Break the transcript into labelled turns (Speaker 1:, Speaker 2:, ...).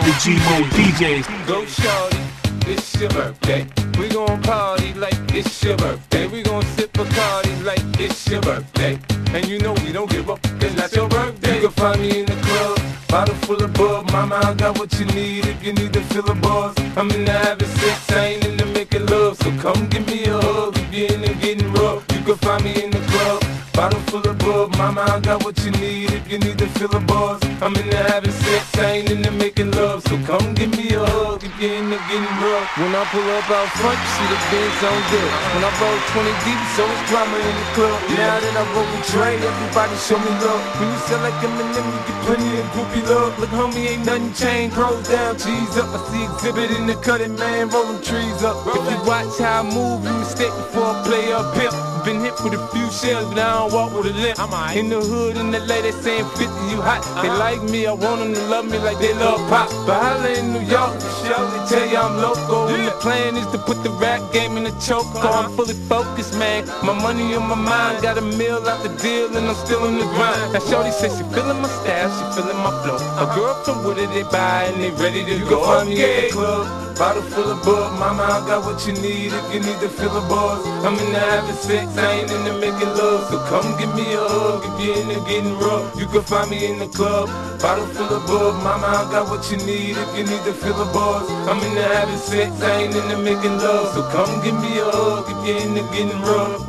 Speaker 1: the G-Mo DJs.
Speaker 2: Go shorty, it's your birthday. We gon' party like it's your birthday. We gon' sip Bacardi like it's your birthday. And you know we don't give up, it's not your birthday. You can find me in the club, bottle full of bub. Mama, I got what you need if you need to fill the bars. I'm in the having sex, I ain't in the making love. So come give me a hug if you're in the getting rough. You can find me in the club, bottle full of bub. Mama, I got what you need if you need to fill the bars. I'm in the having sex, I ain't in the making love. So come give me a hug if you're in the getting rough. When I pull up out front, you see the Benz on good. When I roll 20 deep, so it's drama in the club. Now that I roll with Dre, everybody show me love. When you sell like Eminem, you get plenty of groupie love. Look, homie, ain't nothing changed. Pros down, G's up. I see exhibit in the cutting, man, rolling trees up. If you watch how I move, you mistake before I play up pimp. Been hit with a few shells, but I don't walk with a limp. In the hood, in the lady saying 50, you hot. They like me, I want them to love me like they love pop. But holla in New York, the show, they tell you I'm local. And the plan is to put the rap game in the choke. I'm fully focused, man. My money on my mind, got a meal out the deal, and I'm still in the grind. Now shorty says she feeling my style, she feeling my flow. A girl from Wooded, they buy and they ready to go. Find me in the club, bottle full of bub. Mama, I got what you need if you need to fill the bars. I'm in the having sex, I ain't in the making love. So come give me a hug if you're in the getting rough. You can find me in the club, bottle full of bub. Mama, I got what you need if you need to fill the bars. I'm in the having sex, I ain't in the making love. So come give me a hug if you're in the getting rough.